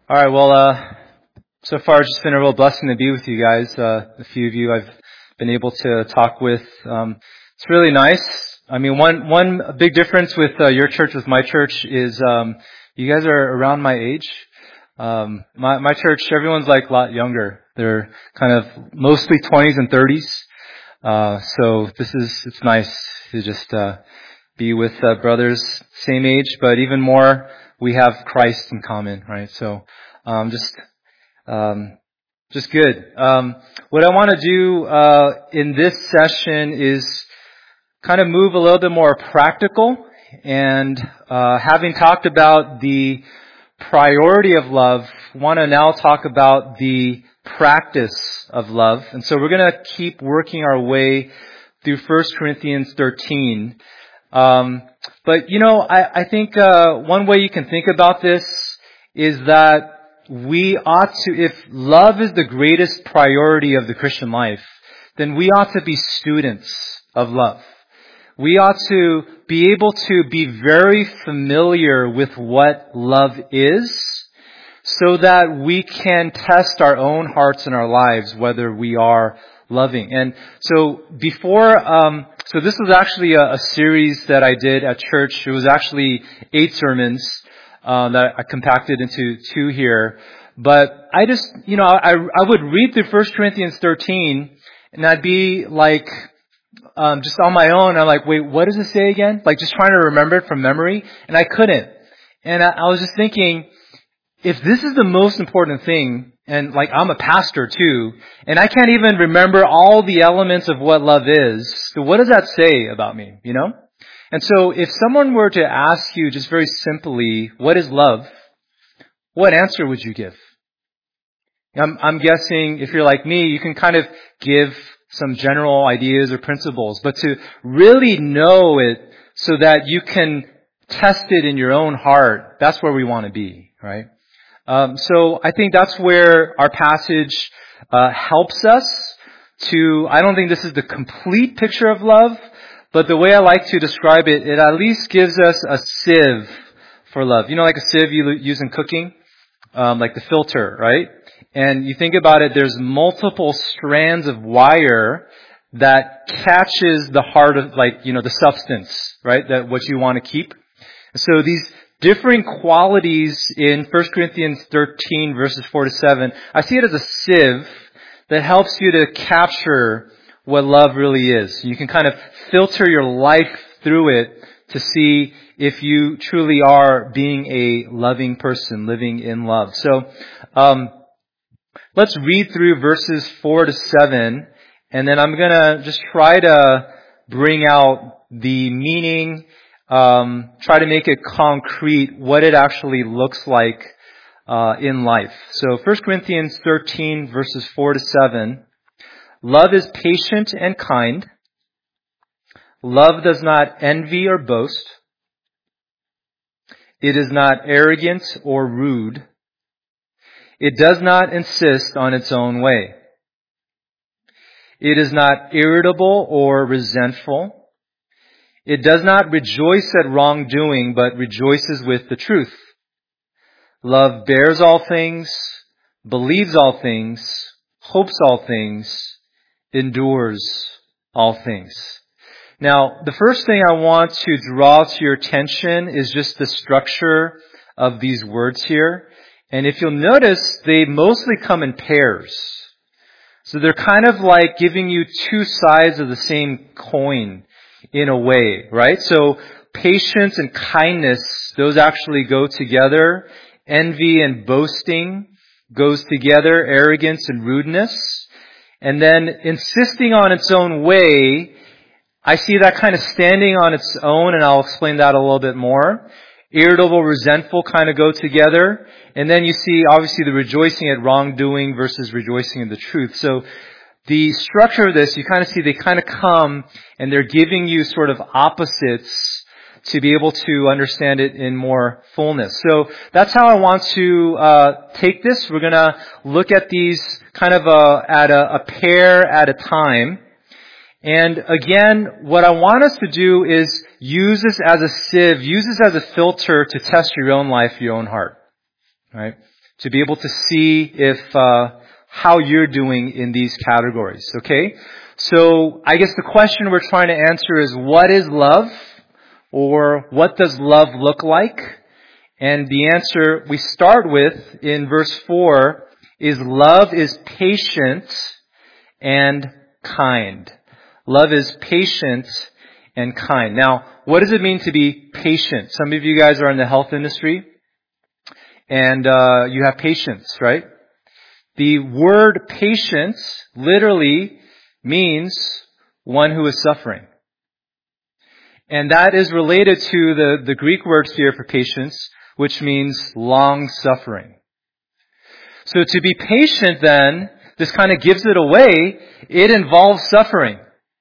All right. Well, so far it's just been a real blessing to be with you guys. A few of you I've been able to talk with. It's really nice. I mean, one big difference with your church with my church is you guys are around my age. My church, everyone's like a lot younger. They're kind of mostly 20s and 30s. So it's nice to just be with brothers same age, but even more, we have Christ in common, right? So just good. What I want to do in this session is kind of move a little bit more practical, and having talked about the priority of love, want to now talk about the practice of love. And so we're going to keep working our way through 1 Corinthians 13. But I think one way you can think about this is that we ought to, if love is the greatest priority of the Christian life, then we ought to be students of love. We ought to be able to be very familiar with what love is, so that we can test our own hearts and our lives whether we are loving. And so so this was actually a series that I did at church. It was actually 8 sermons that I compacted into 2 here. But I just, I would read through 1 Corinthians 13, and I'd be like, just on my own, I'm like, wait, what does it say again? Like just trying to remember it from memory, and I couldn't. And I was just thinking, if this is the most important thing, and like I'm a pastor too, and I can't even remember all the elements of what love is, so what does that say about me, And so if someone were to ask you just very simply, what is love? What answer would you give? I'm guessing if you're like me, you can kind of give some general ideas or principles, but to really know it so that you can test it in your own heart, that's where we want to be, right? So I think that's where our passage helps us to, I don't think this is the complete picture of love, but the way I like to describe it, it at least gives us a sieve for love. Like a sieve you use in cooking, like the filter, right? And you think about it, there's multiple strands of wire that catches the heart of, the substance, right? That what you want to keep. So these differing qualities in 1 Corinthians 13 verses 4 to 7, I see it as a sieve that helps you to capture what love really is. You can kind of filter your life through it to see if you truly are being a loving person, living in love. So, let's read through verses 4 to 7, and then I'm gonna just try to bring out the meaning, try to make it concrete, what it actually looks like in life. So 1 Corinthians 13 verses 4 to 7. Love is patient and kind. Love does not envy or boast. It is not arrogant or rude. It does not insist on its own way. It is not irritable or resentful. It does not rejoice at wrongdoing, but rejoices with the truth. Love bears all things, believes all things, hopes all things, endures all things. Now, the first thing I want to draw to your attention is just the structure of these words here. And if you'll notice, they mostly come in pairs. So they're kind of like giving you 2 sides of the same coin in a way, right? So patience and kindness, those actually go together. Envy and boasting goes together. Arrogance and rudeness. And then insisting on its own way, I see that kind of standing on its own, and I'll explain that a little bit more. Irritable, resentful kind of go together. And then you see, obviously, the rejoicing at wrongdoing versus rejoicing in the truth. So the structure of this, you kind of see they kind of come, and they're giving you sort of opposites to be able to understand it in more fullness. So that's how I want to take this. We're going to look at these kind of at a pair at a time. And again, what I want us to do is use this as a sieve, use this as a filter to test your own life, your own heart. Right? to be able to see if how you're doing in these categories, okay? So I guess the question we're trying to answer is, what is love? Or what does love look like? And the answer we start with in verse 4 is love is patient and kind. Love is patient and kind. Now, what does it mean to be patient? Some of you guys are in the health industry and you have patients, right? The word patience literally means one who is suffering. And that is related to the Greek word here for patience, which means long suffering. So to be patient then, this kind of gives it away, it involves suffering.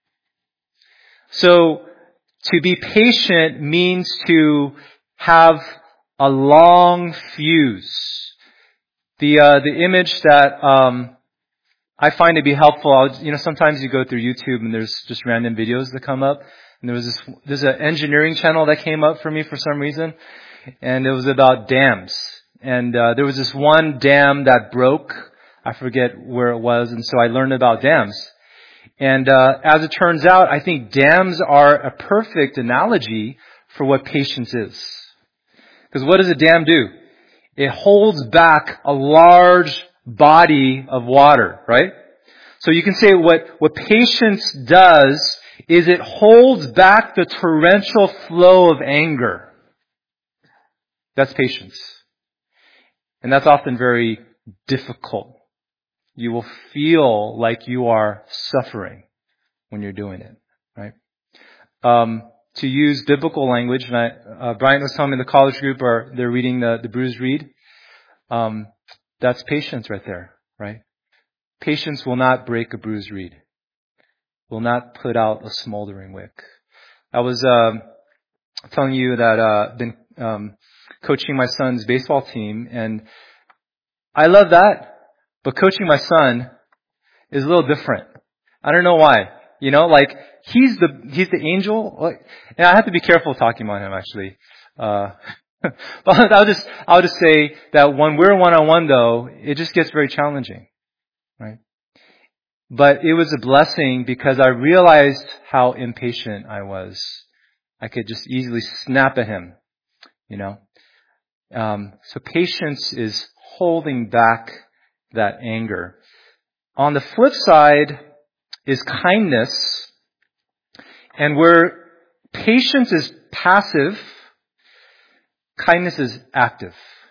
So to be patient means to have a long fuse. The image that I find to be helpful, sometimes you go through YouTube and there's just random videos that come up. And there's an engineering channel that came up for me for some reason. And it was about dams. And there was this one dam that broke. I forget where it was. And so I learned about dams. And as it turns out, I think dams are a perfect analogy for what patience is. Because what does a dam do? It holds back a large body of water, right? So you can say what patience does is it holds back the torrential flow of anger. That's patience. And that's often very difficult. You will feel like you are suffering when you're doing it, right? To use biblical language, and Brian was telling me the college group they're reading the Bruised Reed. That's patience right there, right? Patience will not break a bruised reed. Will not put out a smoldering wick. I was telling you that I've been coaching my son's baseball team, and I love that. But coaching my son is a little different. I don't know why. He's the angel. And I have to be careful talking about him actually. But I'll just say that when we're one-on-one though, it just gets very challenging, right? But it was a blessing because I realized how impatient I was. I could just easily snap at him, So patience is holding back that anger. On the flip side is kindness. And where patience is passive, kindness is active.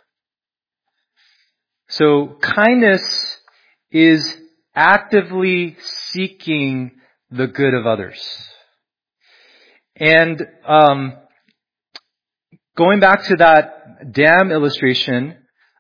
So kindness is actively seeking the good of others. And going back to that dam illustration,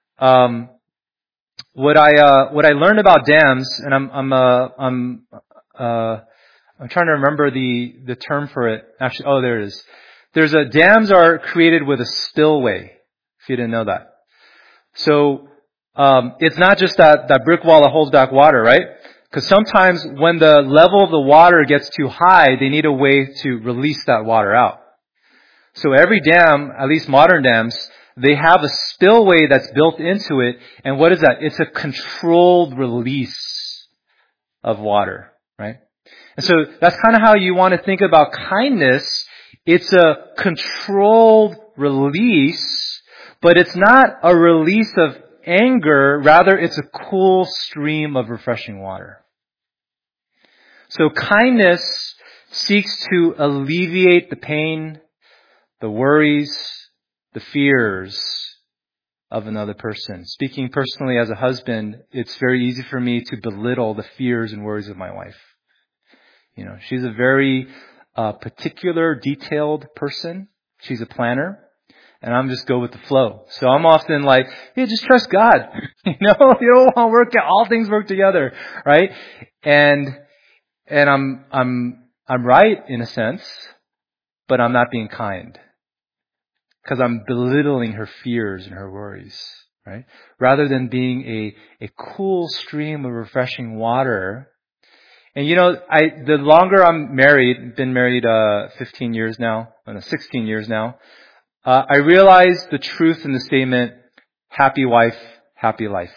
what I learned about dams, and I'm trying to remember the term for it. Actually, there it is. Dams are created with a spillway. If you didn't know that, so it's not just that brick wall that holds back water, right? Because sometimes when the level of the water gets too high, they need a way to release that water out. So every dam, at least modern dams, they have a spillway that's built into it. And what is that? It's a controlled release of water, right? And so that's kind of how you want to think about kindness. It's a controlled release, but it's not a release of anger. Rather, it's a cool stream of refreshing water. So kindness seeks to alleviate the pain, the worries, the fears of another person. Speaking personally as a husband, it's very easy for me to belittle the fears and worries of my wife. She's a very particular, detailed person. She's a planner. And I'm just go with the flow. So I'm often like, just trust God. You don't want to work, all things work together, right? And I'm right in a sense, but I'm not being kind. Because I'm belittling her fears and her worries, right? Rather than being a cool stream of refreshing water. And the longer I'm married, been married 15 years now, 16 years now, I realize the truth in the statement, happy wife, happy life.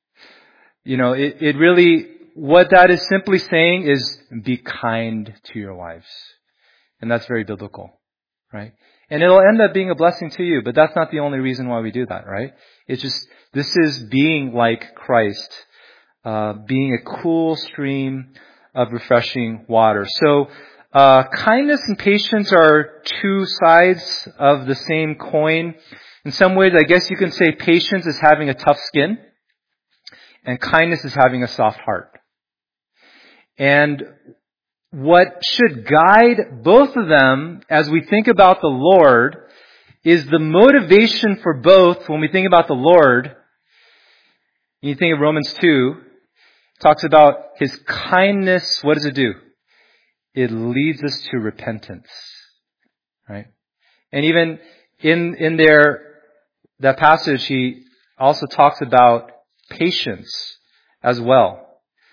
It really, what that is simply saying is be kind to your wives. And that's very biblical, right? And it'll end up being a blessing to you, but that's not the only reason why we do that, right? It's just, this is being like Christ, being a cool stream of refreshing water. So, kindness and patience are two sides of the same coin. In some ways, I guess you can say patience is having a tough skin, and kindness is having a soft heart. And what should guide both of them as we think about the Lord is the motivation for both. When we think about the Lord, you think of Romans 2, it talks about His kindness. What does it do? It leads us to repentance, right? And even in that passage, he also talks about patience as well.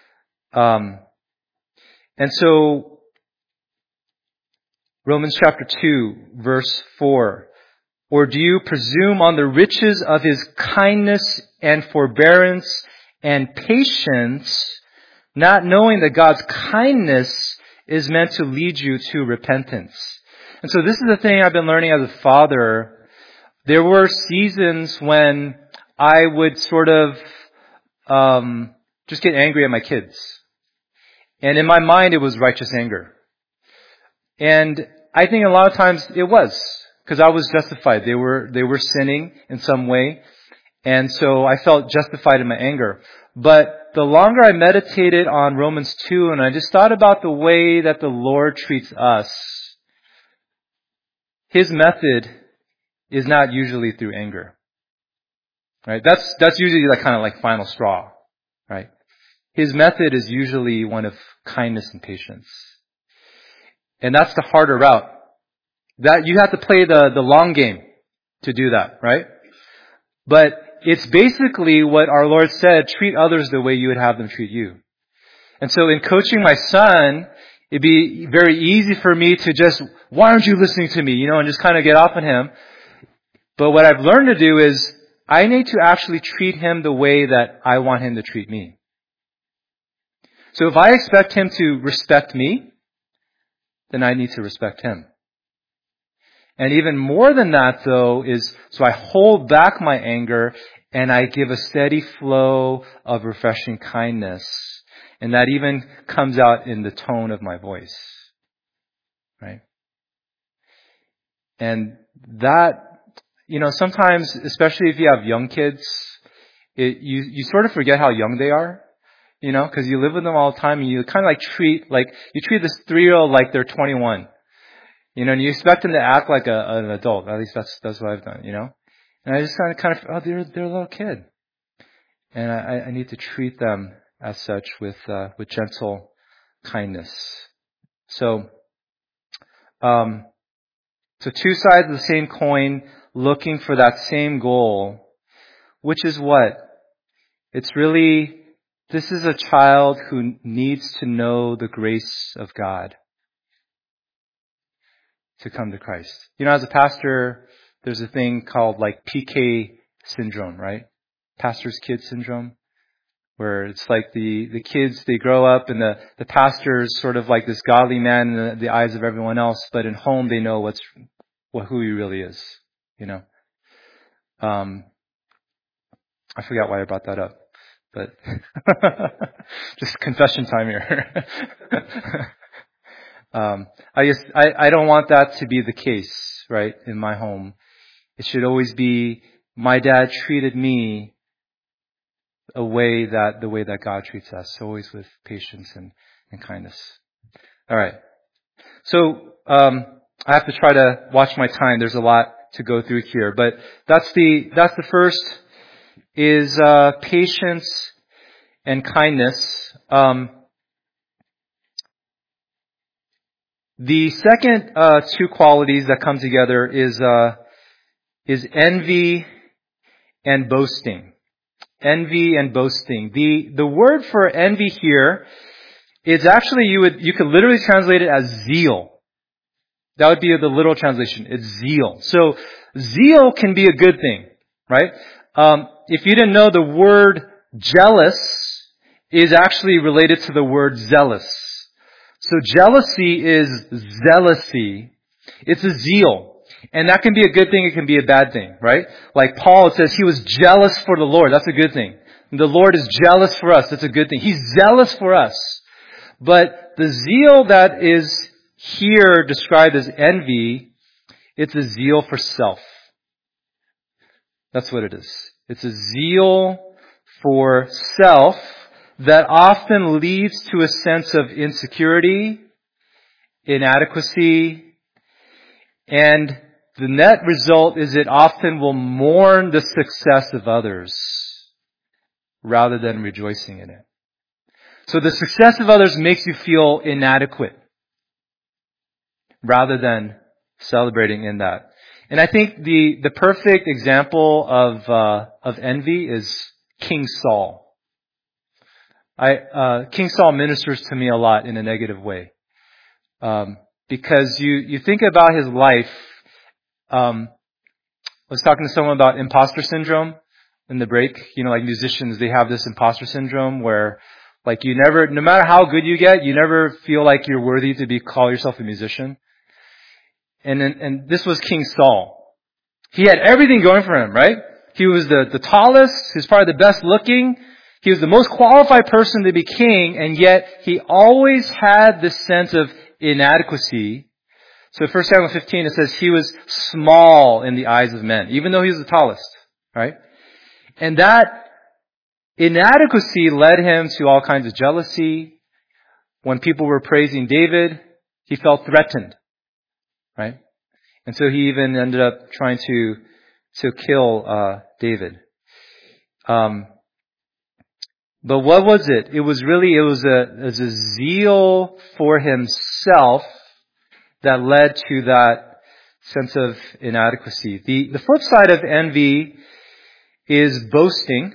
And so, Romans chapter 2, verse 4. Or do you presume on the riches of His kindness and forbearance and patience, not knowing that God's kindness is meant to lead you to repentance? And so this is the thing I've been learning as a father. There were seasons when I would sort of just get angry at my kids. And in my mind, it was righteous anger. And I think a lot of times it was, because I was justified. They were sinning in some way. And so I felt justified in my anger. But the longer I meditated on Romans 2, and I just thought about the way that the Lord treats us, His method is not usually through anger. Right? That's usually the kind of like final straw. Right? His method is usually one of kindness and patience. And that's the harder route. That you have to play the long game to do that, right? But it's basically what our Lord said, treat others the way you would have them treat you. And so in coaching my son, it'd be very easy for me to just, why aren't you listening to me? And just kind of get off on him. But what I've learned to do is, I need to actually treat him the way that I want him to treat me. So if I expect him to respect me, then I need to respect him. And even more than that, though, is so I hold back my anger and I give a steady flow of refreshing kindness. And that even comes out in the tone of my voice. Right? And that, sometimes, especially if you have young kids, you sort of forget how young they are. Because you live with them all the time and you kind of treat this 3-year-old like they're 21. And you expect them to act like an adult. At least that's what I've done, And I just kind of, they're a little kid. And I need to treat them as such with gentle kindness. So two sides of the same coin looking for that same goal, which is what? It's really, this is a child who needs to know the grace of God to come to Christ. As a pastor, there's a thing called PK syndrome, right? Pastor's kid syndrome, where it's the kids, they grow up and the pastor is sort of like this godly man in the eyes of everyone else, but in home they know who he really is, I forgot why I brought that up. But just confession time here. I don't want that to be the case, right, in my home. It should always be, my dad treated me the way that God treats us, always with patience and kindness. All right. So, I have to try to watch my time. There's a lot to go through here, but that's the first is, patience and kindness. The second two qualities that come together is envy and boasting. Envy and boasting. The word for envy here is actually you could literally translate it as zeal. That would be the literal translation. It's zeal. So zeal can be a good thing, right? If you didn't know, the word jealous is actually related to the word zealous. So jealousy is zealousy. It's a zeal. And that can be a good thing, it can be a bad thing, right? Like Paul, it says he was jealous for the Lord. That's a good thing. The Lord is jealous for us. That's a good thing. He's zealous for us. But the zeal that is here described as envy, it's a zeal for self. That's what it is. It's a zeal for self that often leads to a sense of insecurity, inadequacy, and the net result is it often will mourn the success of others rather than rejoicing in it. So the success of others makes you feel inadequate rather than celebrating in that. And I think the perfect example of envy is King Saul. King Saul ministers to me a lot in a negative way. Because you think about his life. I was talking to someone about imposter syndrome in the break. You know, like musicians, they have this imposter syndrome where, like, no matter how good you get, you never feel like you're worthy to call yourself a musician. And this was King Saul. He had everything going for him, right? He was the tallest. He was probably the best looking. He was the most qualified person to be king, and yet he always had this sense of inadequacy. So 1 Samuel 15, it says he was small in the eyes of men, even though he was the tallest, right? And that inadequacy led him to all kinds of jealousy. When people were praising David, he felt threatened, right? And so he even ended up trying to kill David. But what was it? It was a zeal for himself that led to that sense of inadequacy. The flip side of envy is boasting.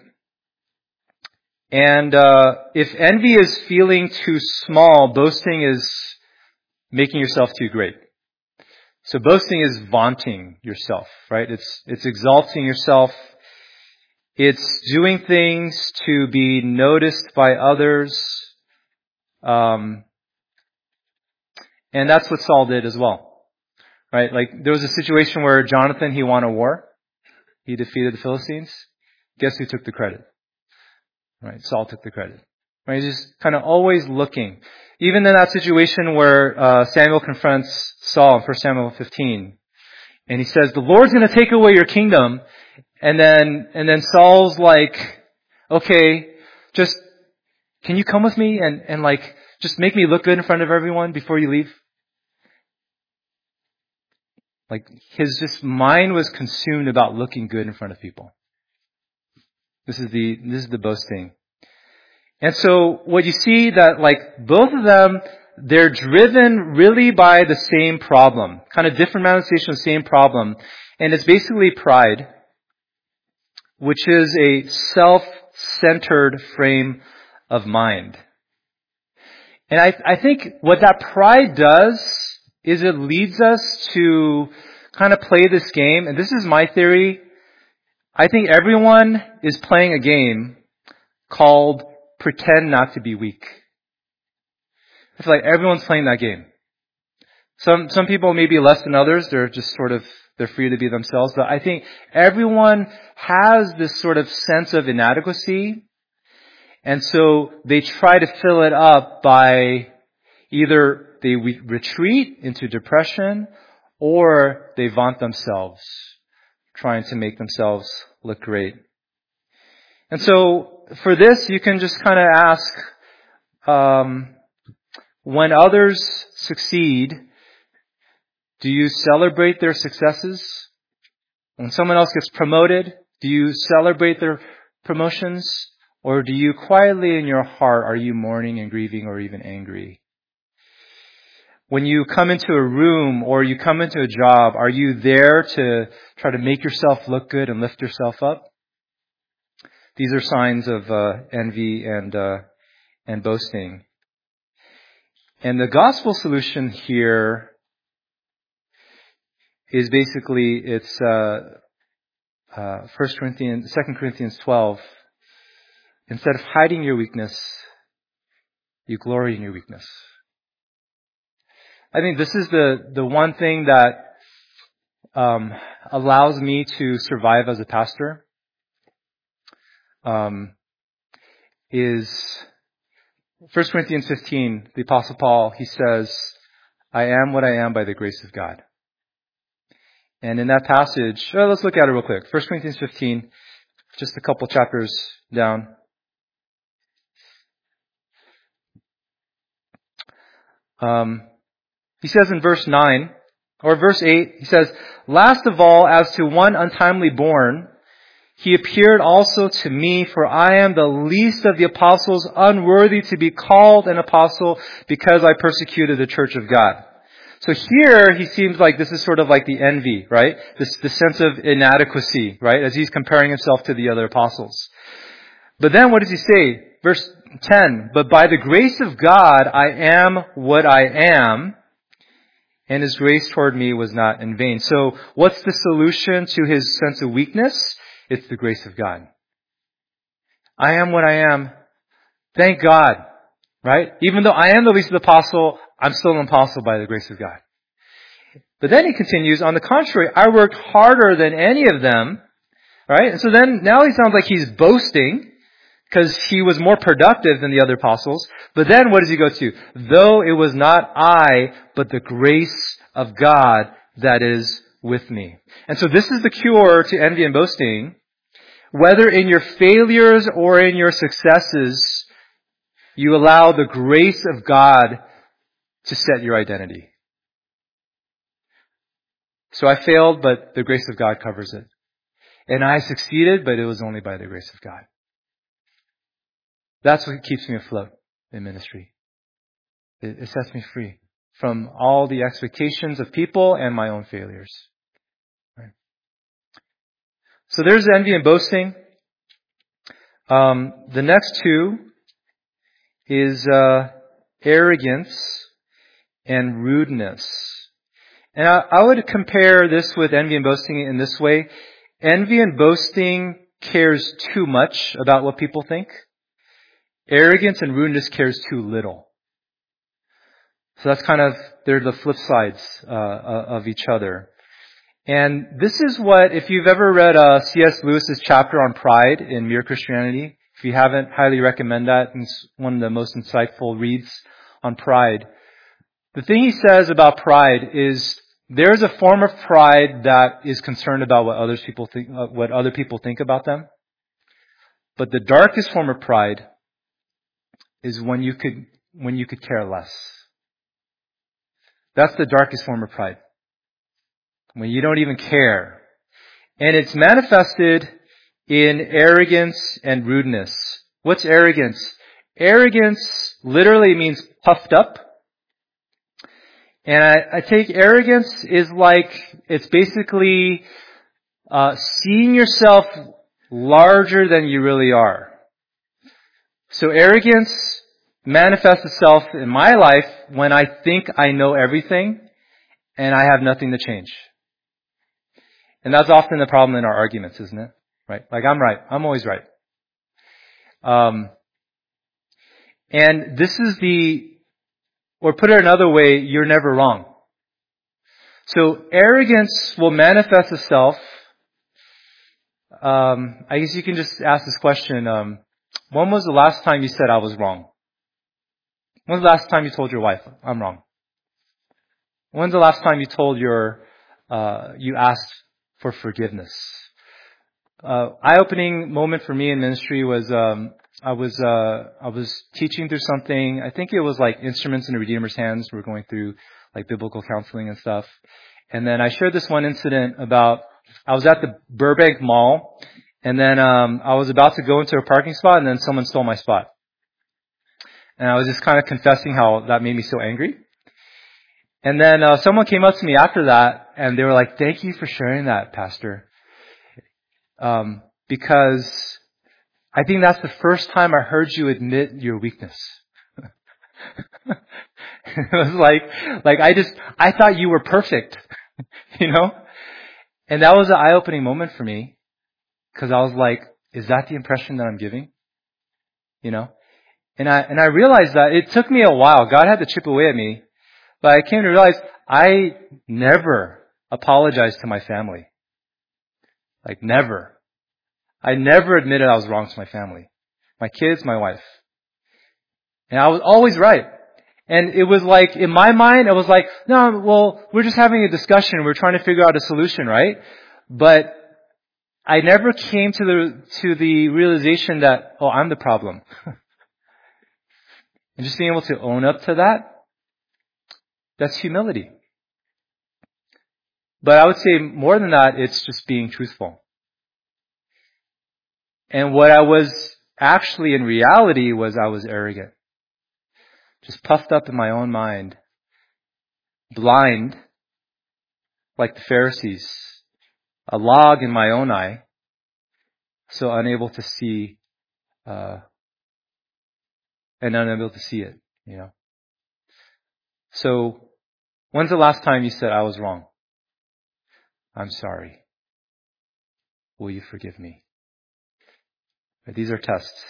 And if envy is feeling too small, boasting is making yourself too great. So boasting is vaunting yourself, right? It's exalting yourself. It's doing things to be noticed by others. And that's what Saul did as well, right? Like there was a situation where Jonathan, he won a war. He defeated the Philistines. Guess who took the credit? Right? Saul took the credit. Right? He's just kind of always looking. Even in that situation where Samuel confronts Saul in 1 Samuel 15, and he says, "The Lord's going to take away your kingdom." And then Saul's like, "Okay, just can you come with me and like just make me look good in front of everyone before you leave?" Like his mind was consumed about looking good in front of people. This is the boasting. And so what you see that like both of them, they're driven really by the same problem, kind of different manifestation of the same problem. And it's basically pride, which is a self-centered frame of mind. And I think what that pride does is it leads us to kind of play this game. And this is my theory. I think everyone is playing a game called pretend not to be weak. I feel like everyone's playing that game. Some people may be less than others. They're just they're free to be themselves. But I think everyone has this sort of sense of inadequacy. And so they try to fill it up by either they retreat into depression or they vaunt themselves, trying to make themselves look great. And so for this, you can just kind of ask, when others succeed, do you celebrate their successes? When someone else gets promoted, do you celebrate their promotions? Or do you quietly in your heart, are you mourning and grieving or even angry? When you come into a room or you come into a job, are you there to try to make yourself look good and lift yourself up? These are signs of envy and boasting. And the gospel solution here is basically it's 2 Corinthians 12, instead of hiding your weakness, you glory in your weakness. I think this is the one thing that allows me to survive as a pastor. Is 1 Corinthians 15, the Apostle Paul, he says, I am what I am by the grace of God. And in that passage, let's look at it real quick. 1 Corinthians 15, just a couple chapters down. He says in verse 9, or verse 8, he says, last of all, as to one untimely born, he appeared also to me, for I am the least of the apostles, unworthy to be called an apostle, because I persecuted the church of God. So here, he seems like this is sort of like the envy, right? The sense of inadequacy, right? As he's comparing himself to the other apostles. But then what does he say? Verse 10, but by the grace of God, I am what I am, and His grace toward me was not in vain. So what's the solution to his sense of weakness? It's the grace of God. I am what I am. Thank God, right? Even though I am the least of the apostle, I'm still an apostle by the grace of God. But then he continues, on the contrary, I worked harder than any of them, right? And so then now he sounds like he's boasting because he was more productive than the other apostles. But then what does he go to? Though it was not I, but the grace of God that is with me. And so this is the cure to envy and boasting. Whether in your failures or in your successes, you allow the grace of God to set your identity. So I failed, but the grace of God covers it. And I succeeded, but it was only by the grace of God. That's what keeps me afloat in ministry. It sets me free from all the expectations of people and my own failures. Right? So there's envy and boasting. The next two is arrogance and rudeness. And I would compare this with envy and boasting in this way. Envy and boasting cares too much about what people think. Arrogance and rudeness cares too little. So that's they're the flip sides of each other. And this is what, if you've ever read C.S. Lewis's chapter on pride in Mere Christianity, if you haven't, highly recommend that. It's one of the most insightful reads on pride. The thing he says about pride is there's a form of pride that is concerned about what other people think about them. But the darkest form of pride is when you could care less. That's the darkest form of pride. When you don't even care. And it's manifested in arrogance and rudeness. What's arrogance? Arrogance literally means puffed up. And I take arrogance is it's basically seeing yourself larger than you really are. So arrogance manifests itself in my life when I think I know everything and I have nothing to change. And that's often the problem in our arguments, isn't it? Right? I'm right. I'm always right. And this is or put it another way, you're never wrong. So arrogance will manifest itself. I guess you can just ask this question. When was the last time you said I was wrong? When was the last time you told your wife, I'm wrong? When's the last time you told you asked for forgiveness? Eye-opening moment for me in ministry was, I was teaching through something. I think it was Instruments in the Redeemer's Hands. We're going through biblical counseling and stuff. And then I shared this one incident about, I was at the Burbank Mall, and then I was about to go into a parking spot, and then someone stole my spot. And I was just confessing how that made me so angry. And then someone came up to me after that, and they were like, "Thank you for sharing that, Pastor. Because I think that's the first time I heard you admit your weakness." It was I thought you were perfect, And that was an eye-opening moment for me. Because I was like, is that the impression that I'm giving? You know? And I realized that it took me a while. God had to chip away at me. But I came to realize I never apologized to my family. Like never. I never admitted I was wrong to my family. My kids, my wife. And I was always right. And it was like, in my mind, it was like, no, well, we're just having a discussion. We're trying to figure out a solution, right? But I never came to the realization that, oh, I'm the problem. And just being able to own up to that, that's humility. But I would say more than that, it's just being truthful. And what I was actually in reality was I was arrogant. Just puffed up in my own mind. Blind, like the Pharisees. A log in my own eye. So unable to see, and unable to see it, you know. So, when's the last time you said, I was wrong? I'm sorry. Will you forgive me? These are tests.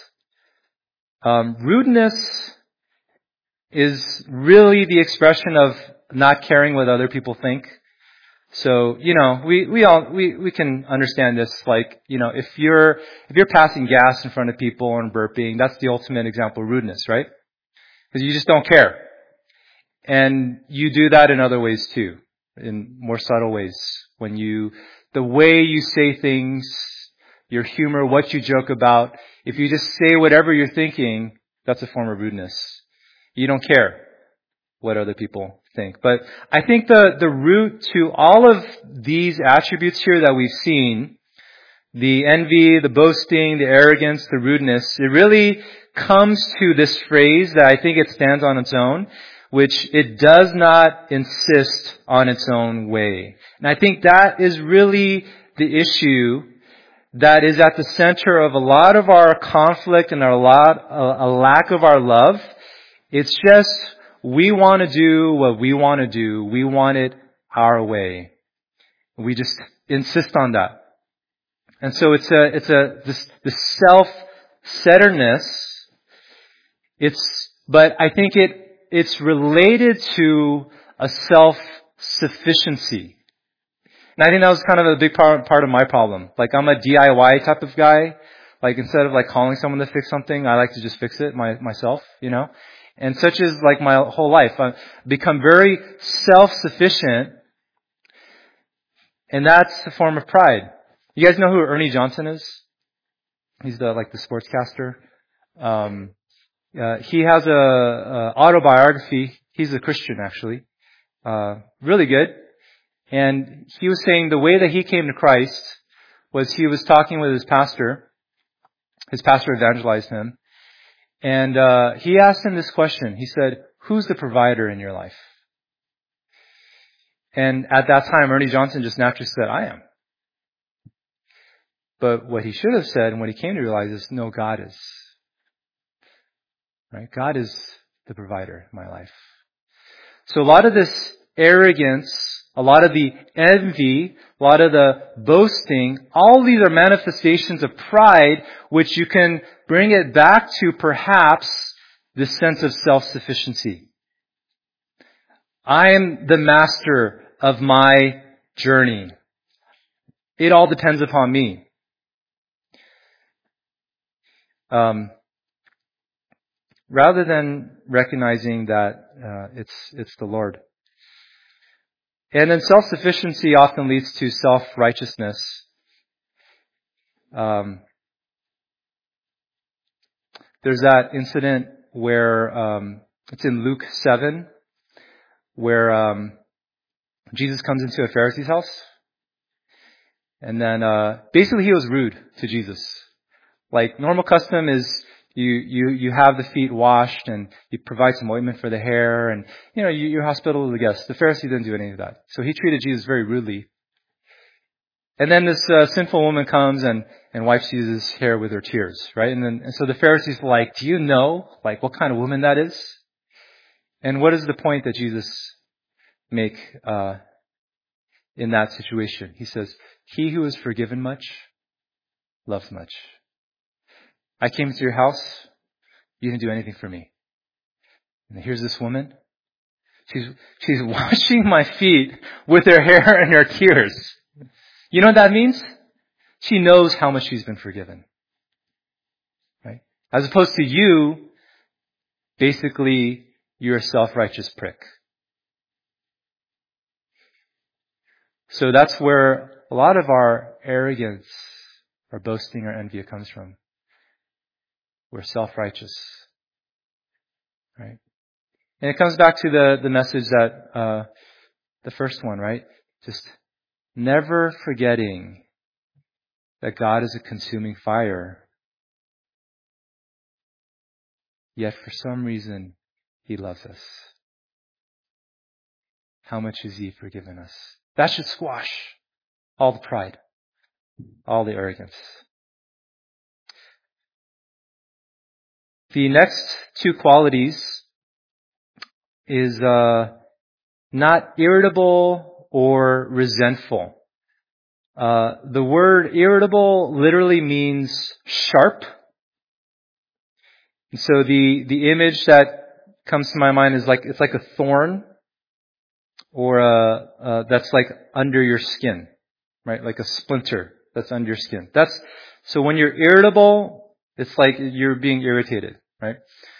Rudeness is really the expression of not caring what other people think. So, you know, we can understand this, like, you know, if you're passing gas in front of people and burping, that's the ultimate example of rudeness, right? Because you just don't care. And you do that in other ways too, in more subtle ways. The way you say things, your humor, what you joke about, if you just say whatever you're thinking, that's a form of rudeness. You don't care what other people think. But I think the root to all of these attributes here that we've seen, the envy, the boasting, the arrogance, the rudeness, it really comes to this phrase that I think it stands on its own, which it does not insist on its own way. And I think that is really the issue that is at the center of a lot of our conflict and a lack of our love. It's just, we want to do what we want to do. We want it our way. We just insist on that. And so it's this self-centeredness. But I think it's related to a self-sufficiency. And I think that was kind of a big part of my problem. Like, I'm a DIY type of guy. Like, instead of like calling someone to fix something, I like to just fix it myself, you know? And such is like my whole life. I've become very self-sufficient. And that's a form of pride. You guys know who Ernie Johnson is? He's the sportscaster. He has a autobiography. He's a Christian, actually. Really good. And he was saying the way that he came to Christ was he was talking with his pastor. His pastor evangelized him. And he asked him this question. He said, who's the provider in your life? And at that time, Ernie Johnson just naturally said, I am. But what he should have said, and what he came to realize is, no, God is. Right? God is the provider in my life. So a lot of this arrogance, a lot of the envy, a lot of the boasting, all these are manifestations of pride, which you can bring it back to perhaps this sense of self-sufficiency. I am the master of my journey. It all depends upon me. Rather than recognizing that it's the Lord. And then self-sufficiency often leads to self-righteousness. There's that incident where it's in Luke 7, where Jesus comes into a Pharisee's house. And then basically he was rude to Jesus. Like, normal custom is you have the feet washed and you provide some ointment for the hair and, you know, you're hospitable to the guests. The Pharisee didn't do any of that. So he treated Jesus very rudely. And then this sinful woman comes and wipes Jesus' hair with her tears, right? And so the Pharisees were like, do you know, like, what kind of woman that is? And what is the point that Jesus make in that situation? He says, he who is forgiven much loves much. I came to your house, you didn't do anything for me. And here's this woman. She's washing my feet with her hair and her tears. You know what that means? She knows how much she's been forgiven. Right? As opposed to you, basically, you're a self-righteous prick. So that's where a lot of our arrogance, our boasting, our envy comes from. We're self-righteous. Right? And it comes back to the message that, the first one, right? Just never forgetting that God is a consuming fire. Yet for some reason, He loves us. How much has He forgiven us? That should squash all the pride, all the arrogance. The next two qualities is not irritable or resentful. The word irritable literally means sharp. And so the image that comes to my mind is it's like a thorn, or that's like under your skin, right? Like a splinter that's under your skin. So when you're irritable, it's like you're being irritated, right?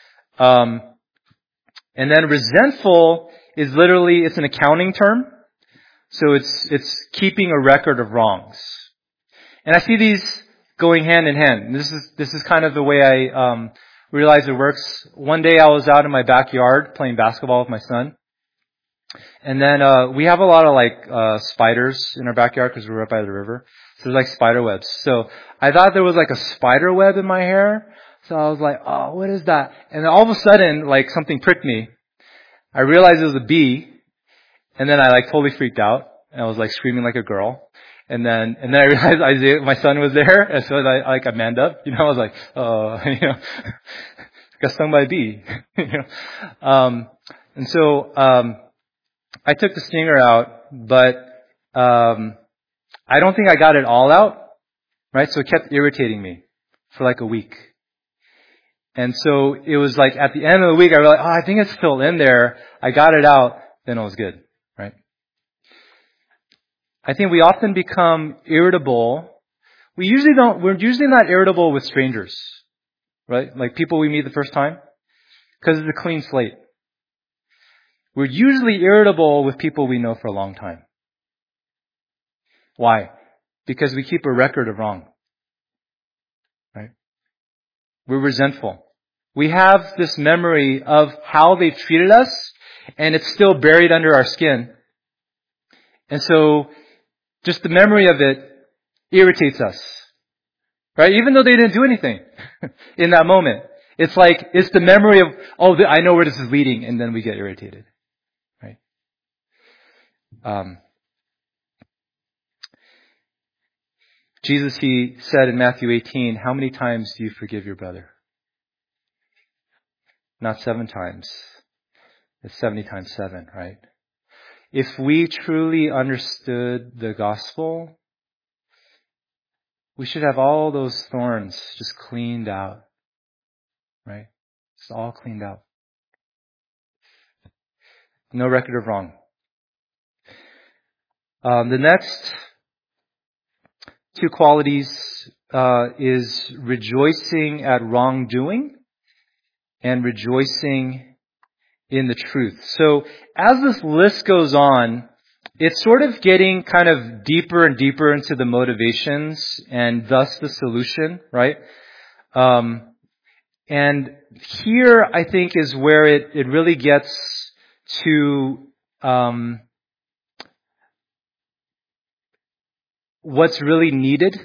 And then resentful is literally, it's an accounting term. So it's keeping a record of wrongs. And I see these going hand in hand. And this is kind of the way I realize it works. One day I was out in my backyard playing basketball with my son. And then we have a lot of spiders in our backyard because we're right by the river. So there's spider webs. So I thought there was a spider web in my hair. So I was like, oh, what is that? And then all of a sudden, something pricked me. I realized it was a bee. And then I totally freaked out. And I was screaming like a girl. And then I realized Isaiah, my son was there. And so I manned up. I was like, oh, got stung by a bee. And so, I took the stinger out, but, I don't think I got it all out. Right? So it kept irritating me for a week. And so it was at the end of the week, I realized, I think it's still in there. I got it out. Then it was good. Right? I think we often become irritable. We're usually not irritable with strangers. Right? People we meet the first time. Because it's a clean slate. We're usually irritable with people we know for a long time. Why? Because we keep a record of wrong. Right? We're resentful. We have this memory of how they treated us, and it's still buried under our skin. And so, just the memory of it irritates us. Right? Even though they didn't do anything in that moment. It's it's the memory of, I know where this is leading, and then we get irritated. Right? Jesus, He said in Matthew 18, how many times do you forgive your brother? Not 7 times. It's 70 times 7, right? If we truly understood the gospel, we should have all those thorns just cleaned out. Right? It's all cleaned out. No record of wrong. The next 2 qualities is rejoicing at wrongdoing and rejoicing in the truth. So as this list goes on, it's sort of getting kind of deeper and deeper into the motivations and thus the solution, right? And here I think is where it really gets to what's really needed.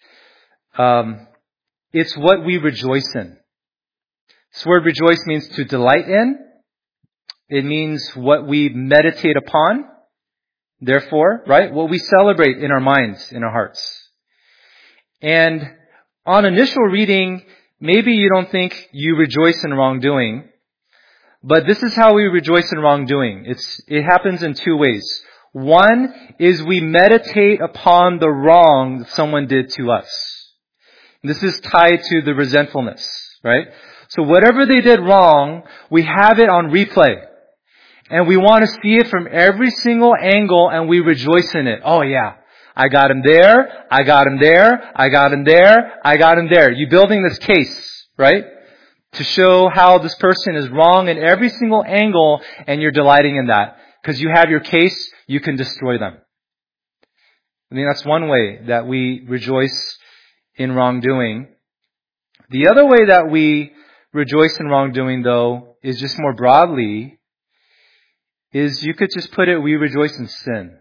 It's what we rejoice in. This word rejoice means to delight in. It means what we meditate upon. Therefore, right? What we celebrate in our minds, in our hearts. And on initial reading, maybe you don't think you rejoice in wrongdoing, but this is how we rejoice in wrongdoing. It happens in 2 ways. One is we meditate upon the wrong that someone did to us. This is tied to the resentfulness, right? So whatever they did wrong, we have it on replay. And we want to see it from every single angle, and we rejoice in it. Oh yeah, I got him there, I got him there, I got him there, I got him there. You're building this case, right? To show how this person is wrong in every single angle, and you're delighting in that. Because you have your case, you can destroy them. I think that's one way that we rejoice in wrongdoing. The other way that we rejoice in wrongdoing, though, is just more broadly, is you could just put it, we rejoice in sin.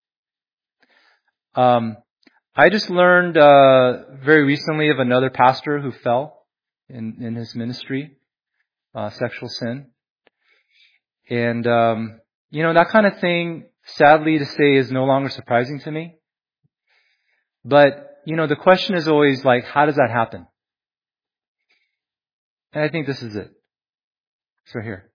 I just learned very recently of another pastor who fell in his ministry, sexual sin. And, that kind of thing, sadly to say, is no longer surprising to me. But, the question is always like, how does that happen? And I think this is it. It's right here.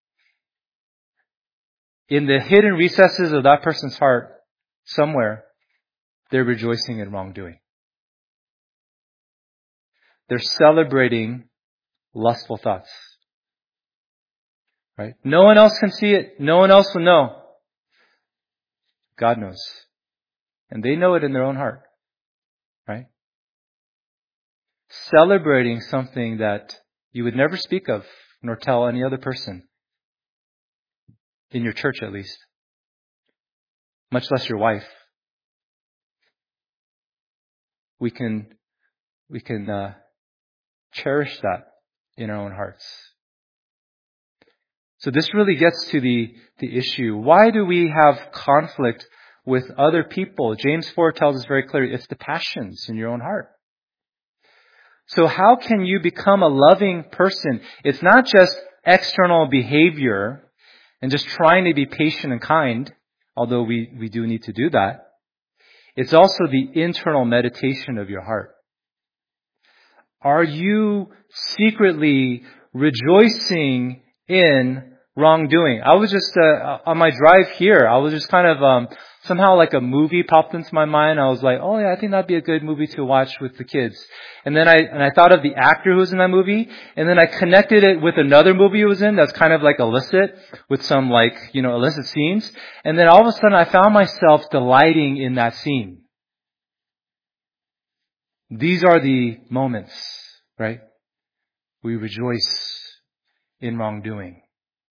In the hidden recesses of that person's heart, somewhere, they're rejoicing in wrongdoing. They're celebrating lustful thoughts. Right? No one else can see it. No one else will know. God knows. And they know it in their own heart. Right? Celebrating something that you would never speak of, nor tell any other person. In your church, at least. Much less your wife. We can cherish that in our own hearts. So this really gets to the issue. Why do we have conflict with other people? James 4 tells us very clearly, it's the passions in your own heart. So how can you become a loving person? It's not just external behavior and just trying to be patient and kind, although we do need to do that. It's also the internal meditation of your heart. Are you secretly rejoicing in wrongdoing? I was just, on my drive here, I was just kind of, somehow like a movie popped into my mind. I was like, oh yeah, I think that'd be a good movie to watch with the kids. And then I thought of the actor who was in that movie, and then I connected it with another movie he was in that's kind of like illicit, with some illicit scenes. And then all of a sudden I found myself delighting in that scene. These are the moments, right? We rejoice in wrongdoing.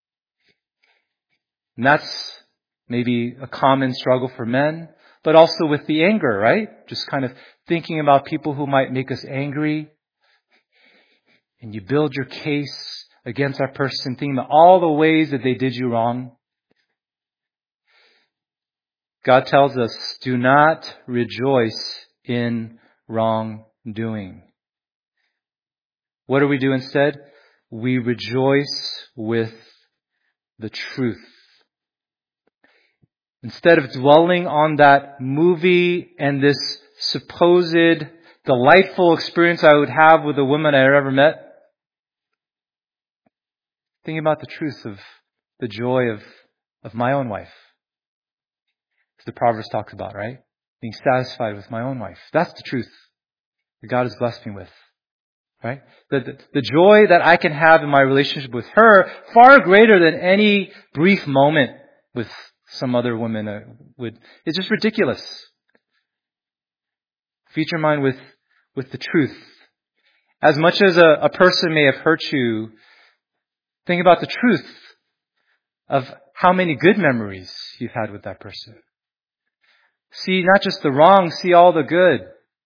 And that's maybe a common struggle for men, but also with the anger, right? Just kind of thinking about people who might make us angry. And you build your case against that person, thinking about all the ways that they did you wrong. God tells us, do not rejoice in wrongdoing. What do we do instead? We rejoice with the truth. Instead of dwelling on that movie and this supposed delightful experience I would have with a woman I ever met, thinking about the truth of the joy of my own wife. As the Proverbs talks about, right? Being satisfied with my own wife. That's the truth that God has blessed me with. Right? The joy that I can have in my relationship with her, far greater than any brief moment with some other woman would. It's just ridiculous. Feed your mind with the truth. As much as a person may have hurt you, think about the truth of how many good memories you've had with that person. See not just the wrong, see all the good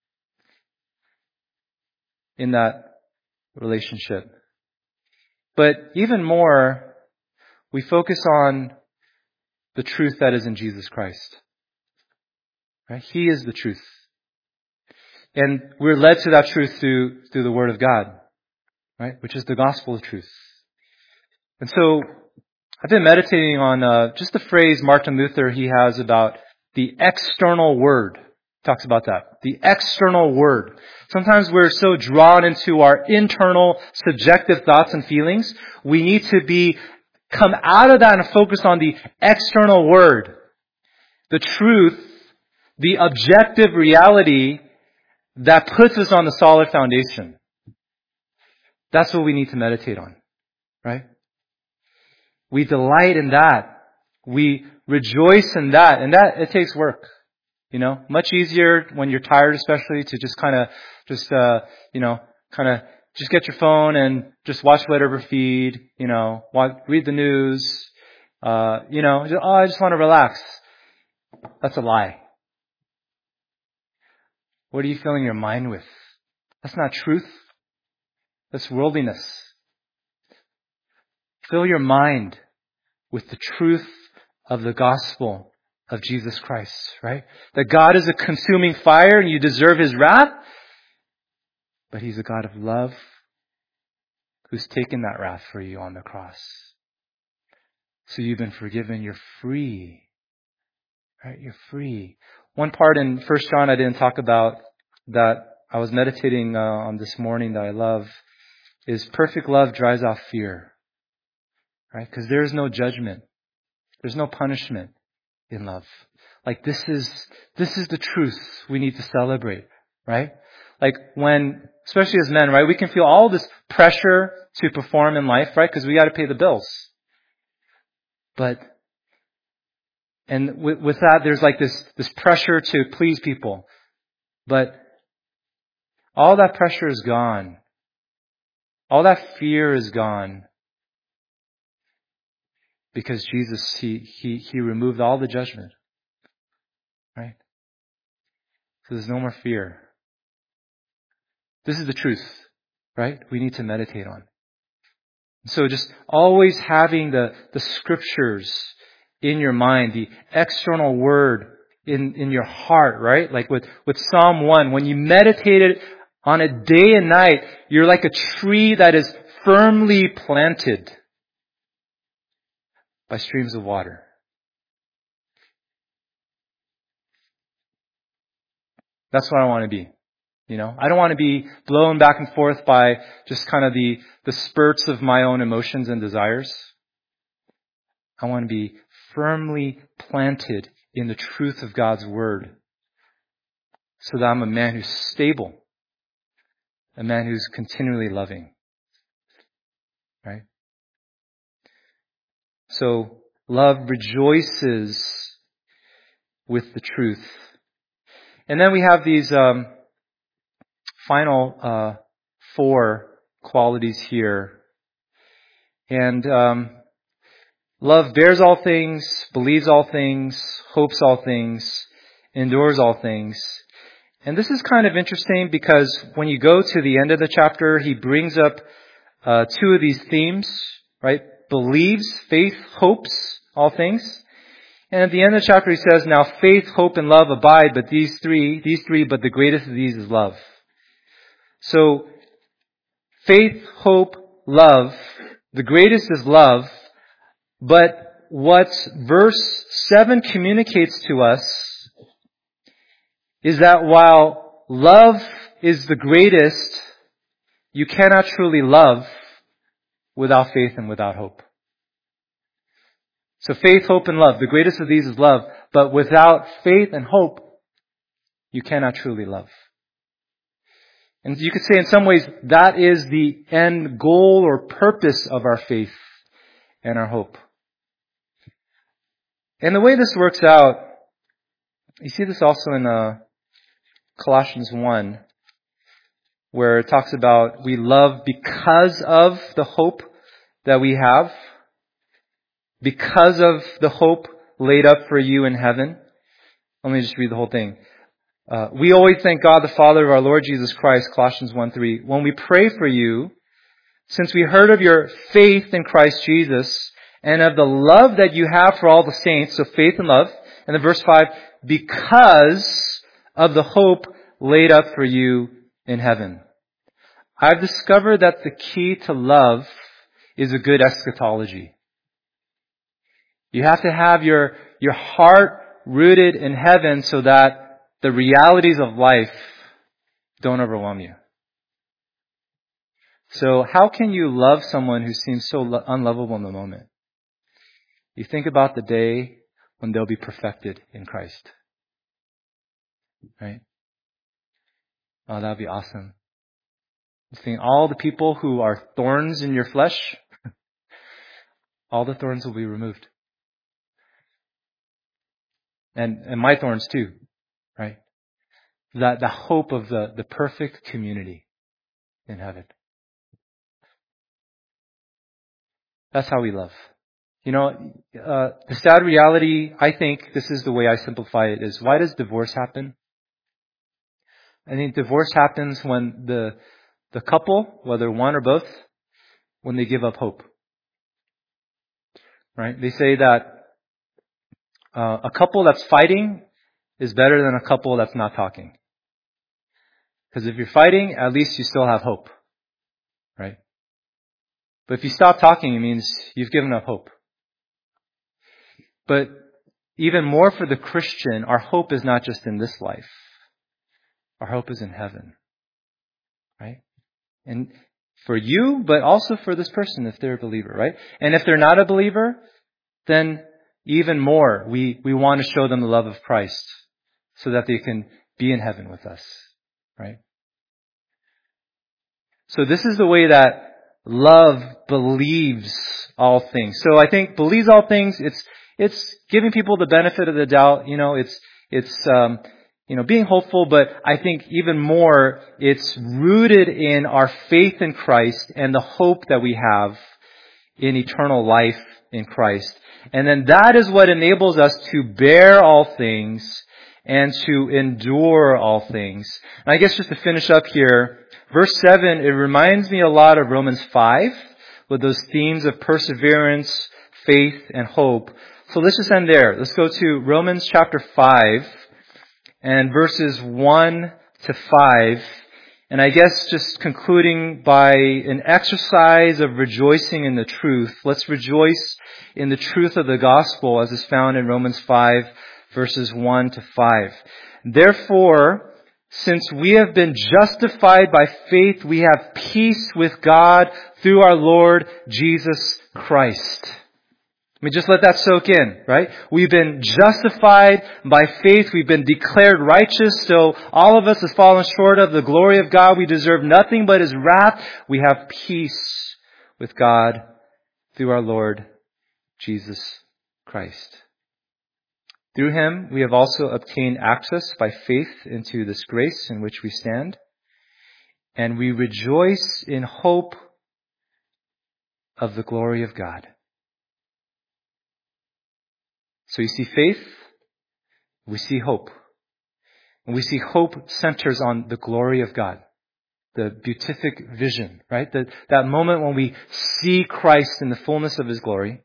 in that relationship. But even more, we focus on the truth that is in Jesus Christ. Right? He is the truth. And we're led to that truth through the Word of God, right? Which is the gospel of truth. And so, I've been meditating on just the phrase Martin Luther he has about the external word. He talks about that. The external word. Sometimes we're so drawn into our internal subjective thoughts and feelings. We need to come out of that and focus on the external word. The truth, the objective reality that puts us on the solid foundation. That's what we need to meditate on, right? We delight in that. We rejoice in that. And that, it takes work. Much easier when you're tired, especially, to just just get your phone and just watch whatever feed, read the news, I just want to relax. That's a lie. What are you filling your mind with? That's not truth. That's worldliness. Fill your mind with the truth of the gospel of Jesus Christ, right? That God is a consuming fire and you deserve His wrath, but He's a God of love who's taken that wrath for you on the cross. So you've been forgiven. You're free. Right? You're free. One part in 1 John I didn't talk about that I was meditating on this morning that I love is perfect love drives off fear. Right? Because there is no judgment. There's no punishment in love. Like this is the truth we need to celebrate. Right? Like when, especially as men, right, we can feel all this pressure to perform in life, right? Because we got to pay the bills. And with that, there's like this pressure to please people. But all that pressure is gone. All that fear is gone. Because Jesus, He removed all the judgment. Right? So there's no more fear. This is the truth, right? We need to meditate on. So just always having the scriptures in your mind, the external word in your heart, right? Like with Psalm 1, when you meditate it on it day and night, you're like a tree that is firmly planted by streams of water. That's what I want to be. I don't want to be blown back and forth by just kind of the spurts of my own emotions and desires. I want to be firmly planted in the truth of God's Word so that I'm a man who's stable, a man who's continually loving. Right? So love rejoices with the truth. And then we have these final 4 qualities here. And love bears all things, believes all things, hopes all things, endures all things. And this is kind of interesting because when you go to the end of the chapter, he brings up 2 of these themes, right? Believes, faith, hopes all things. And at the end of the chapter he says, now faith, hope, and love abide, but these three, but the greatest of these is love. So, faith, hope, love, the greatest is love, but what verse 7 communicates to us is that while love is the greatest, you cannot truly love without faith and without hope. So faith, hope, and love, the greatest of these is love, but without faith and hope, you cannot truly love. And you could say in some ways that is the end goal or purpose of our faith and our hope. And the way this works out, you see this also in Colossians 1, where it talks about we love because of the hope that we have, because of the hope laid up for you in heaven. Let me just read the whole thing. We always thank God the Father of our Lord Jesus Christ, Colossians 1:3, when we pray for you, since we heard of your faith in Christ Jesus and of the love that you have for all the saints, so faith and love. And then verse 5, because of the hope laid up for you in heaven. I've discovered that the key to love is a good eschatology. You have to have your heart rooted in heaven so that the realities of life don't overwhelm you. So how can you love someone who seems so unlovable in the moment? You think about the day when they'll be perfected in Christ. Right? Oh, that would be awesome. Seeing all the people who are thorns in your flesh, all the thorns will be removed. And my thorns too, right? That the hope of the perfect community in heaven. That's how we love. You know, the sad reality, I think this is the way I simplify it, is why does divorce happen? I think divorce happens when the couple, whether one or both, when they give up hope. Right? They say that a couple that's fighting is better than a couple that's not talking. Because if you're fighting, at least you still have hope. Right? But if you stop talking, it means you've given up hope. But even more for the Christian, our hope is not just in this life. Our hope is in heaven. Right? And for you, but also for this person if they're a believer, right? And if they're not a believer, then even more, we want to show them the love of Christ so that they can be in heaven with us, right? So this is the way that love believes all things. So I think believes all things, it's giving people the benefit of the doubt, it's being hopeful, but I think even more, it's rooted in our faith in Christ and the hope that we have in eternal life in Christ. And then that is what enables us to bear all things and to endure all things. And I guess just to finish up here, verse 7, it reminds me a lot of Romans 5 with those themes of perseverance, faith, and hope. So let's just end there. Let's go to Romans chapter 5 and verses 1 to 5. And I guess just concluding by an exercise of rejoicing in the truth. Let's rejoice in the truth of the gospel as is found in Romans 5 verses 1 to 5. Therefore, since we have been justified by faith, we have peace with God through our Lord Jesus Christ. Let me just let that soak in, right? We've been justified by faith. We've been declared righteous. So all of us have fallen short of the glory of God. We deserve nothing but His wrath. We have peace with God through our Lord Jesus Christ. Through Him, we have also obtained access by faith into this grace in which we stand. And we rejoice in hope of the glory of God. So you see faith, we see hope. And we see hope centers on the glory of God. The beatific vision, right? That moment when we see Christ in the fullness of His glory.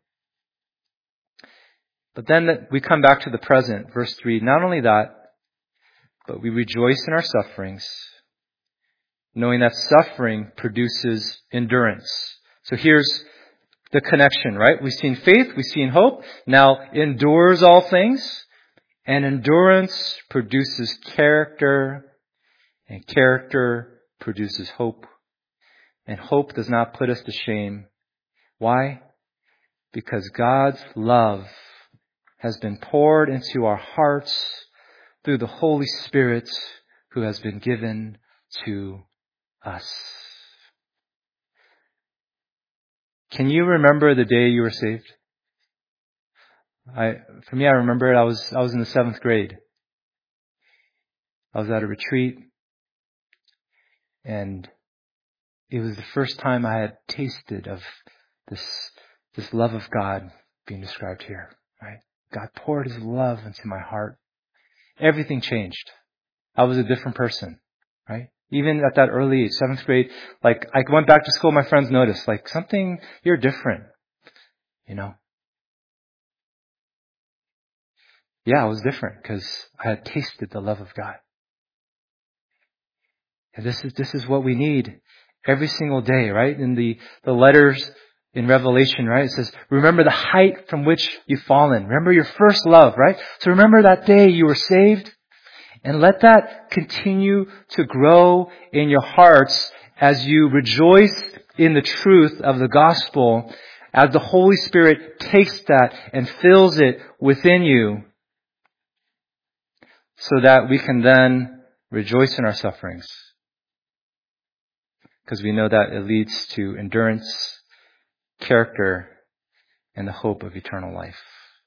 But then we come back to the present, verse 3. Not only that, but we rejoice in our sufferings, knowing that suffering produces endurance. So here's the connection, right? We've seen faith, we've seen hope. Now, endures all things. And endurance produces character. And character produces hope. And hope does not put us to shame. Why? Because God's love has been poured into our hearts through the Holy Spirit who has been given to us. Can you remember the day you were saved? For me, I remember it. I was in the 7th grade. I was at a retreat, and it was the first time I had tasted of this love of God being described here. Right? God poured His love into my heart. Everything changed. I was a different person. Right? Even at that early age, 7th grade, like I went back to school, my friends noticed, like something, you're different. Yeah, I was different because I had tasted the love of God. And this is what we need every single day, right? In the letters in Revelation, right? It says, remember the height from which you've fallen. Remember your first love, right? So remember that day you were saved, and let that continue to grow in your hearts as you rejoice in the truth of the gospel, as the Holy Spirit takes that and fills it within you, so that we can then rejoice in our sufferings because we know that it leads to endurance, character, and the hope of eternal life.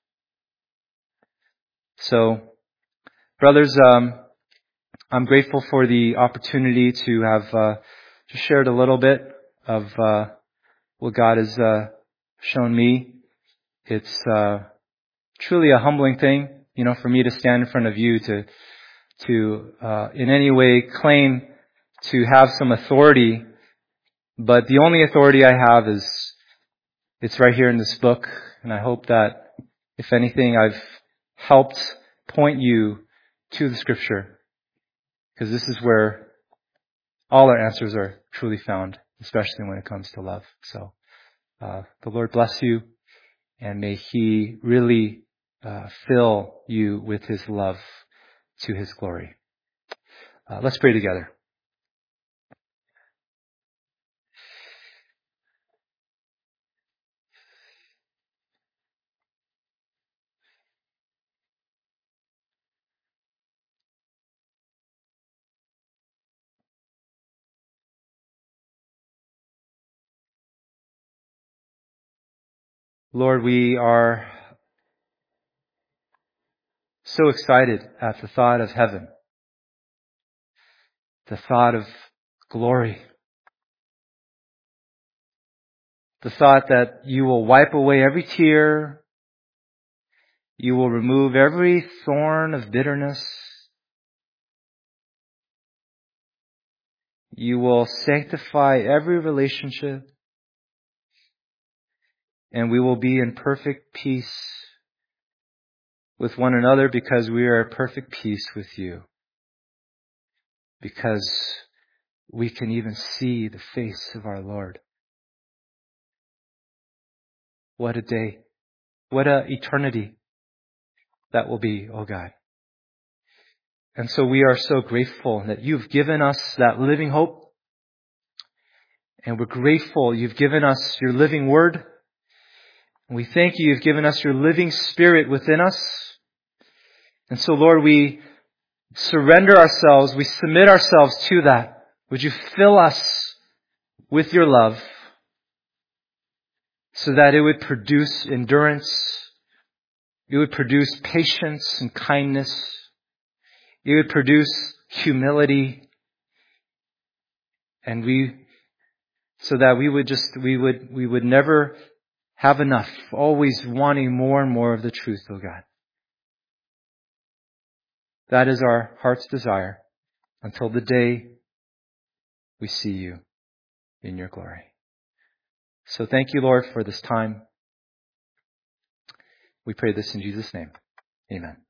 So, brothers, I'm grateful for the opportunity to have just shared a little bit of what God has shown me. It's truly a humbling thing, for me to stand in front of you to in any way claim to have some authority. But the only authority I have it's right here in this book. And I hope that, if anything, I've helped point you to the Scripture, because this is where all our answers are truly found, especially when it comes to love. So the Lord bless you, and may He really fill you with His love to His glory. Let's pray together. Lord, we are so excited at the thought of heaven, the thought of glory, the thought that you will wipe away every tear, you will remove every thorn of bitterness, you will sanctify every relationship, and we will be in perfect peace with one another because we are at perfect peace with you. Because we can even see the face of our Lord. What a day. What an eternity that will be, oh God. And so we are so grateful that you've given us that living hope. And we're grateful you've given us your living word. And we thank you you've given us your living Spirit within us. And so, Lord, we surrender ourselves, we submit ourselves to that. Would you fill us with your love so that it would produce endurance, it would produce patience and kindness, it would produce humility, and so that we would never have enough, always wanting more and more of the truth, oh God. That is our heart's desire until the day we see you in your glory. So thank you, Lord, for this time. We pray this in Jesus' name. Amen.